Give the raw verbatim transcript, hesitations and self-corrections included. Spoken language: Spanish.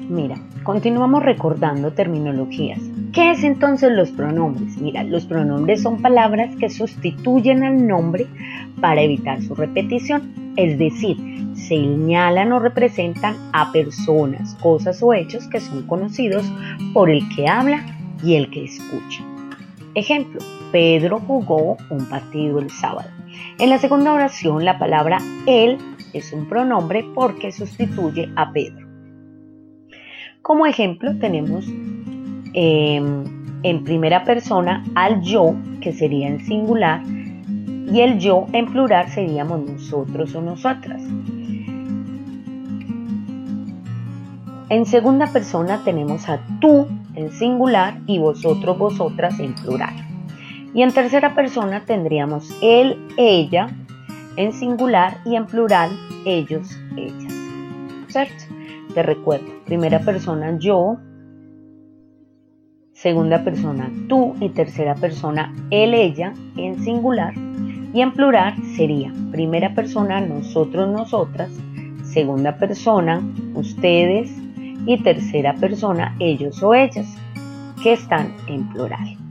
Mira, continuamos recordando terminologías. ¿Qué es entonces los pronombres? Mira, los pronombres son palabras que sustituyen al nombre para evitar su repetición, es decir, señalan o representan a personas, cosas o hechos que son conocidos por el que habla y el que escucha. Ejemplo, Pedro jugó un partido el sábado. En la segunda oración, la palabra él es un pronombre porque sustituye a Pedro. Como ejemplo, tenemos eh, en primera persona al yo, que sería en singular, y el yo en plural seríamos nosotros o nosotras. En segunda persona tenemos a tú en singular y vosotros, vosotras en plural. Y en tercera persona tendríamos él, ella en singular y en plural ellos, ellas. ¿Cierto? Te recuerdo, primera persona yo, segunda persona tú y tercera persona él, ella en singular y en plural sería primera persona nosotros, nosotras, segunda persona ustedes y tercera persona ellos o ellas que están en plural.